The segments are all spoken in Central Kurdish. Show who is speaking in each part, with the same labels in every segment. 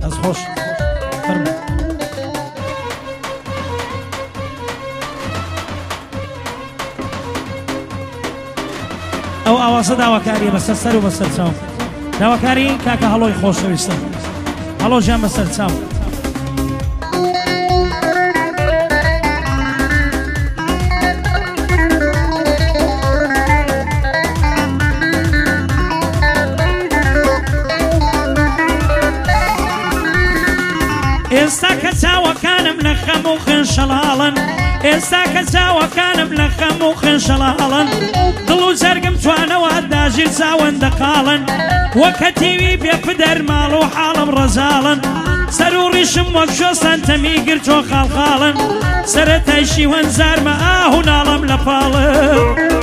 Speaker 1: از خوش فرمو ئەو ئاوازە داواکاریە بەسەر سەر و بەسەر چاو داواکاری کاکە هەڵۆی خۆشەویستە هەڵۆ ژیان بەسەر چاو
Speaker 2: ئێستا کە چاوەکانم لە خەم و خێنشەڵاڵن ئێستا کە چاوەکانم لە خەم و خێنشەڵاڵن دڵ و جەرگم توانەوە داژیر چاوەندە قاڵن وەکە تیوی بێپدەر ماڵ و حاڵم ڕەزاڵن سەر و ڕیشم وەک شۆستان تەمی گرتۆ خاڵخاڵن سەرەتای شیوەن زارمە ئاه و ناڵم لە پاڵن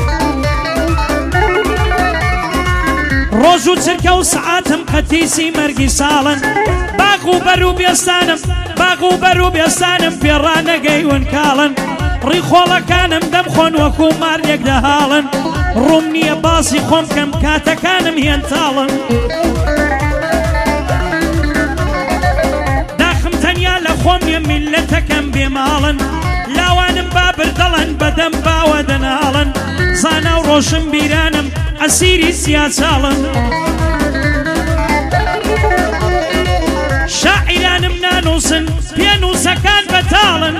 Speaker 2: ڕۆژ و چرکە و سعاتم قەتیسی مەرگی ساڵن باغ و بەر و بێستانم باغ و بەر و بێستانم پێڕانەگەیون کاڵن ڕیخۆڵەکانم دەمخۆن وەکو مارێک دەهاڵن ڕوم نییە باسی خۆم کەم کاتەکانم هێنتاڵن داخم تەنیا لە خۆم یە میلەتەکەم بێماڵن لاوانم بابر دەڵەن بەدەم باوە دەناڵن زانا و ڕۆشم بیرانم ئەسیری سیاساڵن شاعرانم نانووسن پێنووسەکان بەتاڵن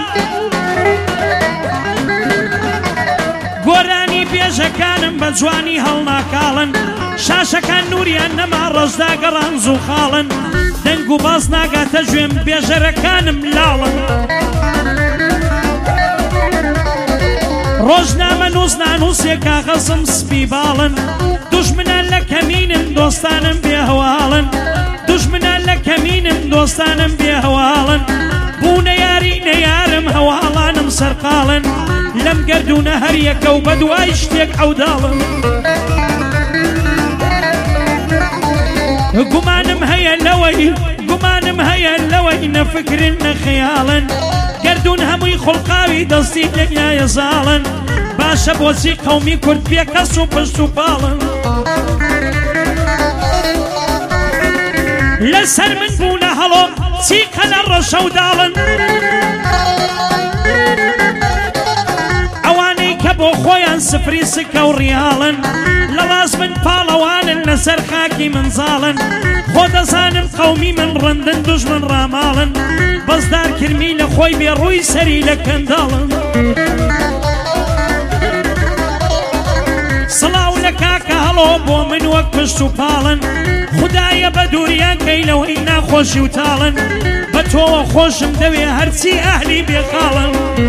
Speaker 2: گۆرانی بێژەکانم بە جوانی هەڵناکاڵن شاشەکان نوریان نەما ڕۆژدا گەڕان زوو خاڵن دەنگ و باز ناگاتە گوێم بێژەرەکانم لاڵن ڕۆژنامە نووس نانووسێ کاغەزم سپی باڵن دوژمنان لە کەمینم دۆستانم بێهەواڵن دوژمنان لە کەمینم دۆستانم بێهەواڵن بوونە یاری نەیارم هەواڵانم سەرقاڵن لەم گەردونە هەر یەکە و بەدوای شتێک ئەوداڵن گومانم هەیە لەوەی نەفکرن نەخەیاڵن گەردون هەمووی خوڵقاوی دەستی دنیایە زاڵن باشە بۆچی قەومی کورد پێکەس و پشت و پاڵن لەسەر من بوونە هەڵۆ چیقە لە ڕەشە و داڵن ئەوانەی کە بۆ خۆیان سفری سکە و ڕیاڵن لە ڕاز من پاڵەوانن لەسەر خاکی منزاڵن خۆ دەزانم قەومی من ڕەندن دوژمن ڕاماڵن بەزدار کرمی لە خۆی بێڕووی سەری لە کەنداڵن سڵاو لە کاکە هەڵۆ بۆ من وەک پشت و پاڵن خدایە بە دووریان کەی لەوەی ناخۆشی و تاڵن بە تۆوە خۆشم دەوێ هەرچی ئەهلی بێقاڵن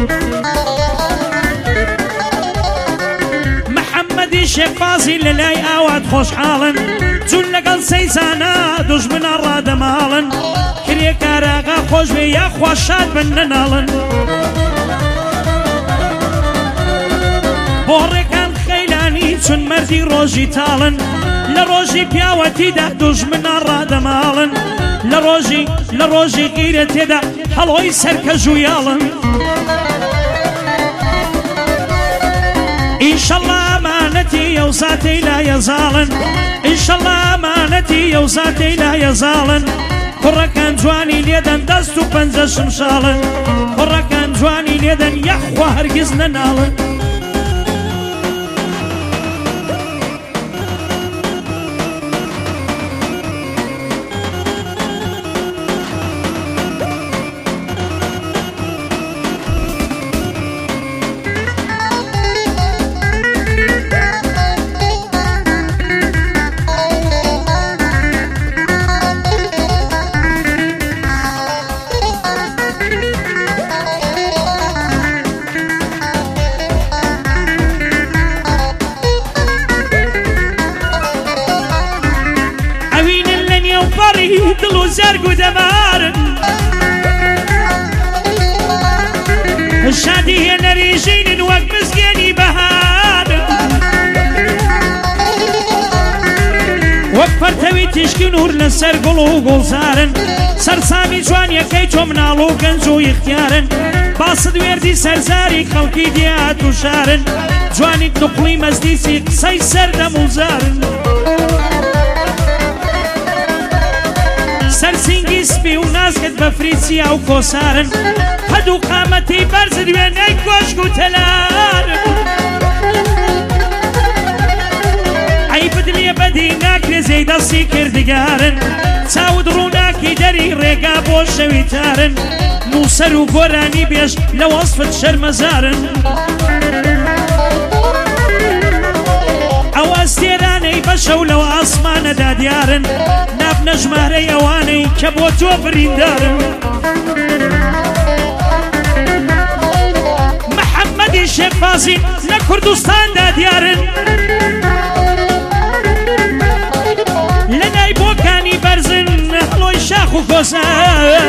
Speaker 2: محەممەدی شێخبازی لە لای ئاوات خۆشحاڵن چون لەگەڵ سەیزانە دوژمنە ڕادەماڵن کرێکاراغا خۆش بێ یاخوا شاد بن نەناڵن بۆ ڕێکان خەیلانی چون مەردی ڕۆژی تاڵن لە ڕۆژی پیاوەتیدا دوژمنە ڕادەماڵن لە ڕۆژی غیرە تێدا هەڵۆی سەرکەژوویاڵن ئینشەڵڵا ئەمانەتی ئەوزاتەی لایەزاڵن ئینشەڵڵا ئەمانەتی ئەوزاتەی لایەزاڵن کوڕەکان جوانی لێدەن دەست و پەنجە شمشاڵن کوڕەکان جوانی لێدەن یەخوا هەرگیز نەناڵن دڵ و زەرگ و دەمارن شادی هێنەریژینن وەک مزگێنی بەهارن وەک پەرتەوی تیشکی نور لەسەر گوڵ و گوڵزارن سەرسامی جوانیەکەی تۆ مناڵ و گەنج و یختیارن باست وێردی سەرزاری خەڵکی دیات و شارن جوانی دوقڵی مەزدیسی قسەی سەردەم و زارن سەرسینگی سپی و ناسکت بە فریچیا و کۆسارن هەدوو قامەتی بەرز دوێنەی کۆشک و تەلارن عیبت لێ بەدی ناکرێ زەی دەستی کردگارن چاود ڕووناکی دەری ڕێگا بۆ شەوی تارن موسەر و گۆرانی بێش لە وەسفت شەرمەزارن ئەواز تێرانەی بەشەو لەو ئاسمانەدا دیارن نابنە ژمارەی ئەوانەی کە بۆ تۆ بریندارن محەممەدی شێخبازی لە کوردستاندا دیارن لە لای بۆکانی بەرزن هەڵۆی شاخ و کۆسار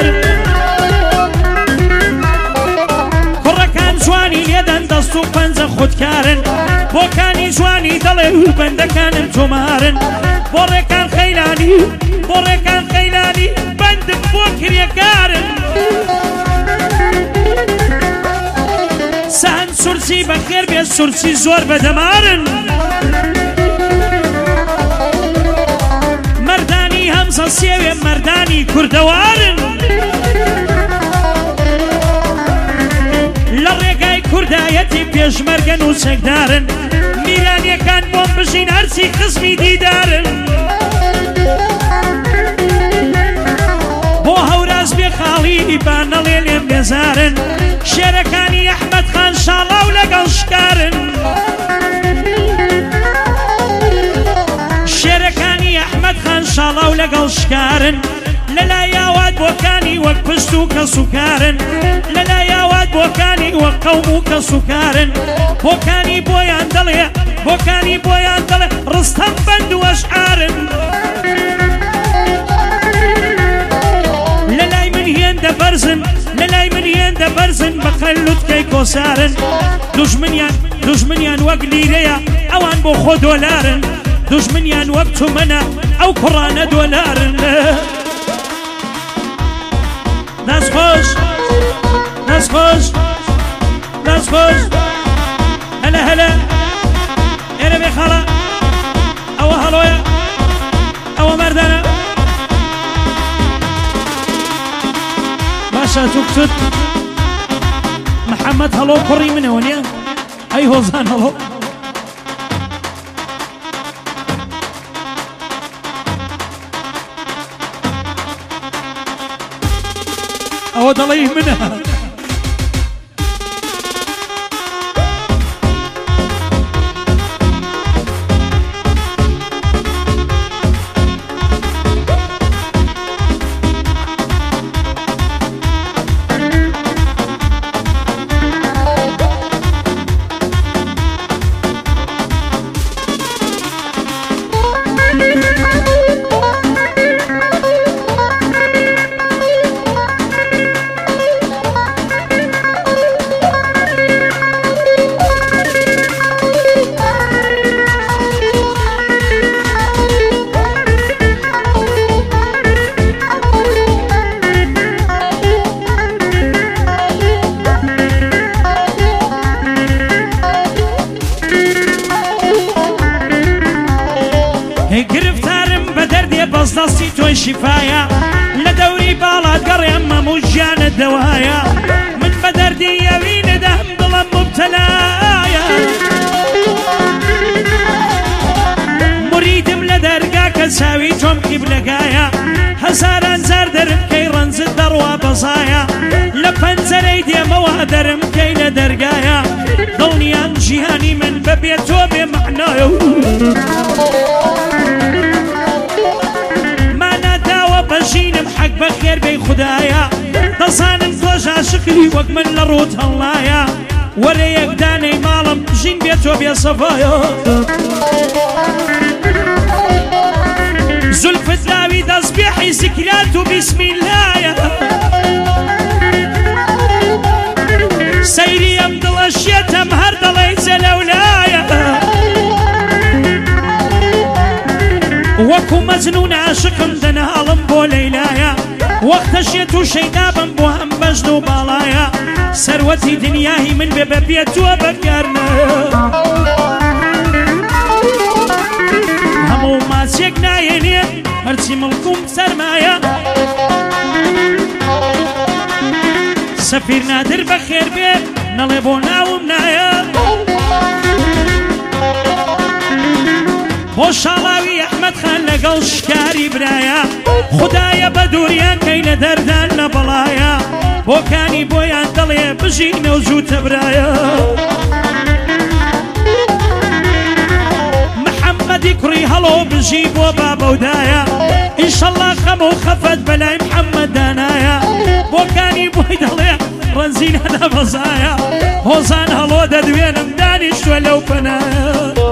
Speaker 2: کوڕەکان جوانی لێدەن دەست و پەنجە خودکارن بۆکانی جوانی دەڵێ و بەندەکانم تۆمارن بۆ ڕێکان خەیلانی بەندم بۆ کرێکارن سان سورسی بەخێر بێت سورسی زۆر بەدەمارن مەردانی هەمزە سێوێ مەردانی کوردەوارن لە ڕێگای کوردایەتی پێشمەرگەن و چەکدارن میرانیەکان بۆم بژین هەرچی قسمی دیدارن بۆ هەوراز بێ خاڵی بانەڵێ لێم بێزارن شێرەکانی ئەحمەد خان شاڵاو لەگەڵ شکارن شێرەکانی ئەحمەد خان شاڵاو لەگەڵ شکارن لەلای یاوات بۆکانی وەک پشت و کەس و کارن لەلای یاوات بۆکانی وەک قەوم و کەس و کارن بۆکانی بۆیان دەڵێ ڕستەم بەند و ئەشعارن لەلای من هێندە بەرزن بە قەلوتکەی کۆسارن دوژمنیان وەک لیرەیە ئەوان بۆ خۆ دۆلارن دوژمنیان وەک تومەنە ئەو کوڕانە دۆلارن دەست خۆش هەلە ئێرە بێ خاڵە ئەوە هەڵۆیە ئەوە مەردانە باشە توکتت محەممەد هەڵۆ کوڕی منەوە نیە ئەی هۆزان هەڵۆ ئەوە دەڵێی منە دەستی تۆی شیفایە لە دەوری باڵات گەڕێم مەموو ژیانت دەوایە من بە دەردی ئەوینەدەم دڵم مبتەلایە مریدم لە دەرگا کە چاوی تۆم قیبلەگایە هەزاران زار دەرم کەی ڕەنجت دەڕوا بەزایە لە پەنجەرەی دێمەوە دەرم کەی لە دەرگایە دڵنیان ژیانی من بەبێ تۆ بێ مەعنایە بەژینم حەق بەخێر بەی خوددایە دەزانم تۆش عاشقی وەک من لە ڕووت هەڵایە وەرە یەکدانەی ماڵم ژین بێت تۆ بێ سەفایە زولفت لاوی دەستبێحی زیکرات و بیسمیلایە سەیری ئەم دڵەشێتەم هەر دەڵێی جەلەولایە وەکو مەجنون عاشقم دەناڵم بۆ لەیلایە وەختەشێت و شەیدابم بۆ هەم بەژن و باڵایە سەروەتی دنیای من بێ بەبێت تۆ بەکارنە هەموو ماچێک نایەنێت هەرچی مڵکوم سەرمایە سەفیر نادر بەخێر بێ نەڵێ بۆ ناوم نایە بۆ شاڵاوی ئەحمەد خان لەگەڵ شکاری برایە خودایە بە دووریان کەی لە دەردان لە بەڵایە بۆکانی بۆیان دەڵێ بژینە و جووتە برایە محەممەدی کوڕی هەڵۆ بژی بۆ بابەودایە ئینشەڵڵا خەم و خەفەت بەلای محەممەد دانایە بۆکانی بۆی دەڵێ ڕەنزینە بەزایە هۆزان هەڵۆ دەدوێنم دانیشتووە لەو پەنایە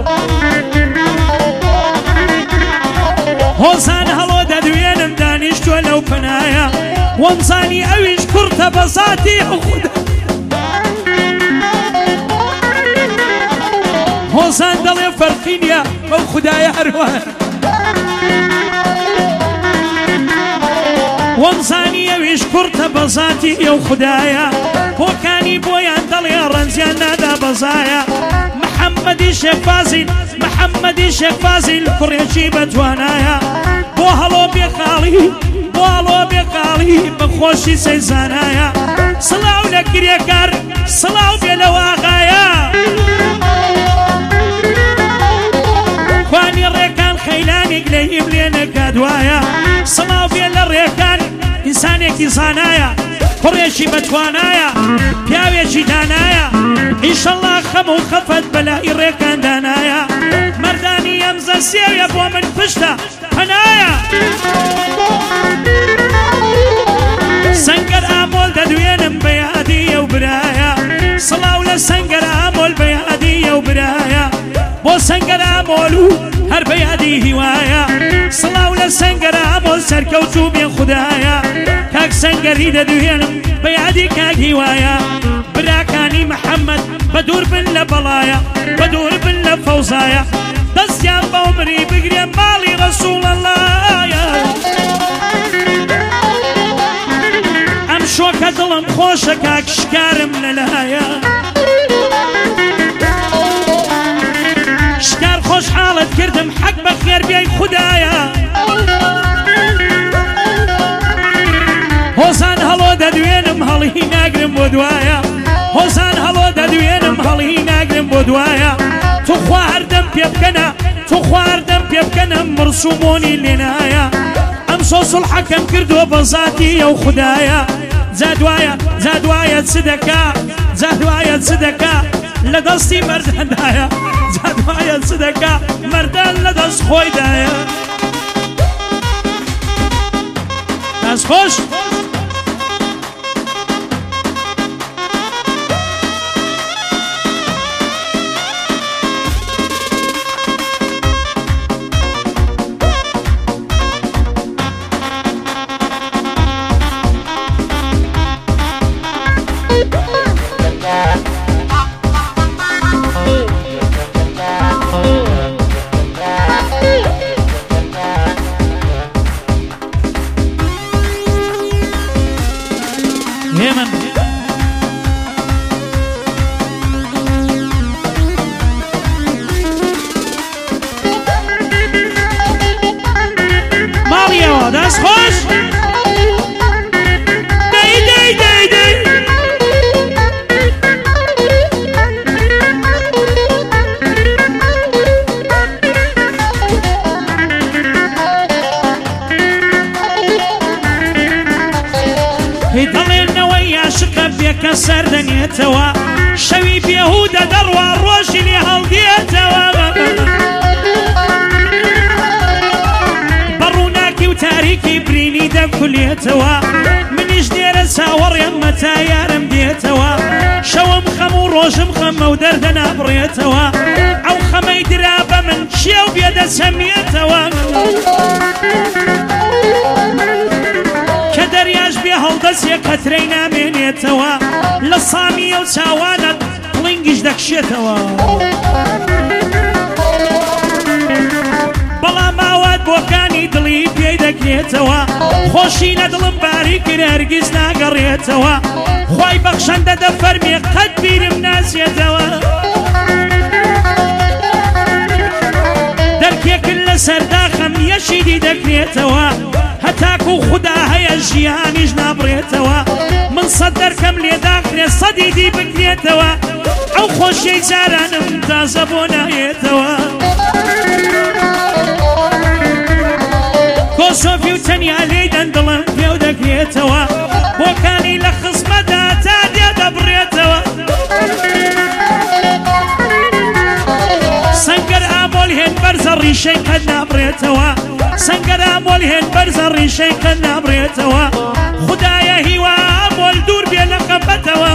Speaker 2: هۆزان هەڵۆ دەدوێنم دانیشتووە لەو پەنایە وەمزانی ئەویش کوڕتە بەزاتی خودە هۆزان دەڵێ فەرقی نییە بەو خودایە هەروایە وەمزانی ئەویش کوڕتە بەزاتی ئێو خودایە بۆکانی بۆیان دەڵێ ڕەنجیان نادا بەزایە محەممەدی شێخفازیل محەممەدی شێخفازیل کوڕێکی بەتوانایە بۆ هەڵۆ بێقاڵی بۆ هەڵۆ بێقاڵی بەخۆشی سەیزانایە سڵاو لە کرێکار سڵاو بێ لە واغایە خوانی ڕێکان خەیلانێک لە هیم لێنەکە دوایە سڵاو بێ لە ڕێکان ئینسانێکی زانایە کوڕێکی بەتوانایە پیاوێکی دانایە ئینشەڵڵا خەم و خەفەت بەلای ڕێکان دانایە مەردانی ئەمزە سێویە بۆ من پشتە پەنایە سەنگەر ئامۆل دەدوێنم بە یادی ئەو برایە سڵاو لە سەنگەر ئامۆل بە یادی ئەو برایە بۆ سەنگەر ئامۆل و هەر بە یادی هیوایە سڵاو لە سەنگەر ئامۆل سەرکەوتوو بێ خودایە کاک سەنگەری دەدوێنم بە یادی کاک هیوایە براکانی محەممەد بە دوور بن لە بەڵایە بە دوور بن لە فەوزایە دەستیان بە عومری بگرێ ماڵی ڕەسوڵ ئەڵڵایە ئەم شۆکە دڵم خۆشە کاک شکارم لەلایە شکار خۆشحاڵت کردم حەق بە خێر بیای خودایە هۆزان هەڵۆ دەدوێنم هەڵی ناگرم بۆ دوایە هۆزان هەڵۆ دەدوێنم هەڵی ناگرم بۆ دوایە تو خواردەم پێ بکەنە تو خواردەم پێ بکەنە مرسومۆنی لێنایە ئەم سۆسڵ حەکەم کردووە بە زاتی ئەو خودایە جادوایە جادوایە چ دەکا جادوایە چ دەکا لە دەستی مەردەندایە جادوایە چ دەکا مەردان لە دەست خۆیدایە دەست خۆش دەست خۆش دەی دەی دەی دەی هی دەڵێنەوەی یاشقە بێکە سەردەنێتەوە شەوی بێهودە دەڕوا ڕۆژی لێ هەڵدێتەوە تاریکی برینی دەکولێتەوە منیش دێرە چاوەڕێم مەتا یارم دێتەوە شەوم خەم و ڕۆژم خەمە و دەردە نابڕێتەوە ئەو خەمەی درا بە من چیە و بێدەچەمێتەوە کە دەریاش بێ هەڵدەستێک قەترەی نامێنێتەوە لە سامیە و چاوانت پڵنگیش دەکشێتەوە بەڵام ئاوات بۆکانی دڵی پێی دەکرێتەوە خۆشی لە دڵم باری کرد هەرگیز ناگەڕێتەوە خوای بەخشەندە دەفەرمێ قەت بیرم ناسێتەوە دەرکێکن لە بەسەرداخەم یەشیدی دەکرێتەوە هەتاکو خدا هەیە ژیانیش نابڕێتەوە من سەد دەرکەم لێداخرێ سەدی دی بکرێتەوە ئەو خۆشیەی جارانم تازە بۆ نایێتەوە کۆسۆفی و تەنیا لێی دەندڵم پێو دەکرێتەوە بۆکانی لە خزمەدا تا دێ دەبڕێتەوە سەنگەر ئامۆل هێن بەرزە ڕیشەی کە نابڕێتەوە سەنگەر ئامۆل هێن بەرزە ڕیشەی کە نابڕێتەوە خدایە هیوا ئامۆل دوور بێ لە قەبەتەوە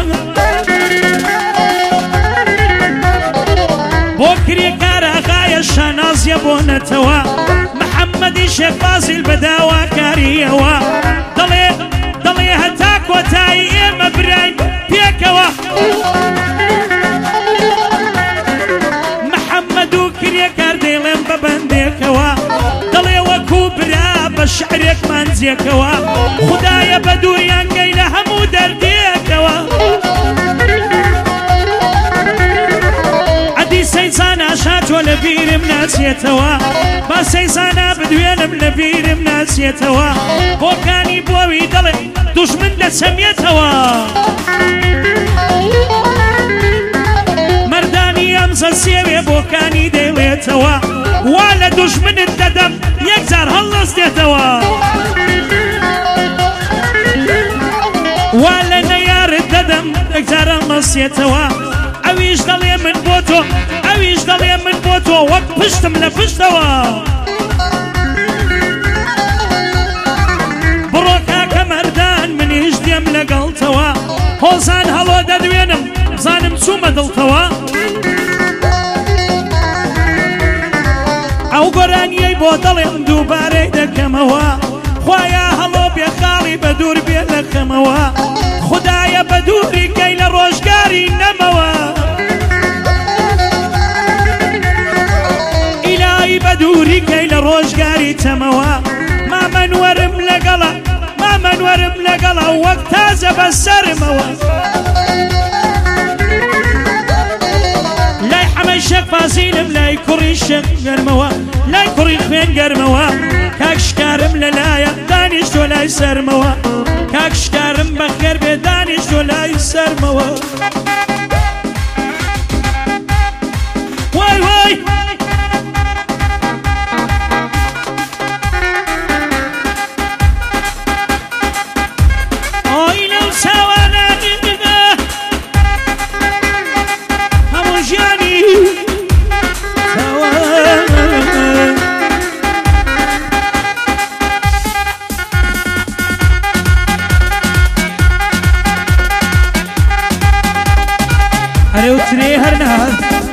Speaker 2: بۆ کرێکارە ئاغایە شانازیە بۆ نەتەوە محەممەدی شێخ فازیل بە داواکاریەوە دەڵێ هەتا کۆتایی ئێمە براین پێکەوە محەممەد و کرێکار دەیڵێن بە بەندێکەوە دەڵێ وەکوو برا بە شعرێکمان جێکەوە خدایە بە دووریان گەی لە هەموو دەردێکەوە عەدی سەیزانە شاتۆ لە بیرم ناچێتەوە با سەیزانە بدوێنم لە بیرم ناچێتەوە بۆکانی بۆوی دەڵێ دوژمن دەچەمێتەوە مەردانی ئەمزە سێوێ بۆکانی دەیڵێتەوە وا لە دوژمنت دەدەم یەکجار هەڵدەستێتەوە وا لە نەیارت دەدەم یەکجار هەڵدەستێتەوە ئەویش دەڵێ من بۆ تۆ ئەویش دەڵێ من بۆ تۆ وەک پشتم لە پشتەوە بڕۆ کاکە مەردان منیش دێم لەگەڵتەوە هۆزان هەڵۆ دەدوێنم زانم چوومە دڵتەوە ئەو گۆرانیەی بۆ دەڵێم دووبارەی دەکەمەوە خوایە هەڵۆ بێخاڵی بە دوور بێ لە خەمەوە خدایە بە دووری کەی لە ڕۆژگاری نەمەوە ئیلایی بە دووری کەی لە ڕۆژگاری تەمەوە مامەنوەرم لەگەڵە مامەنوەرم لەگەڵە وەک تازە بە سەرمەوە لای حەمەی شێخ فازیلم لای کوڕی شێخ گەرمەوە لای کوڕی خوێن گەرمەوە کاک شکارم لەلایە دانیشتۆ لای سەرمەوە کاک شکارم بەخێر بێ دانیشتۆ لای سەرمەوە وای وای ئۆی لەو چاوانانی هەموو ژیانی ئەرێ و ترێ هەر نەهات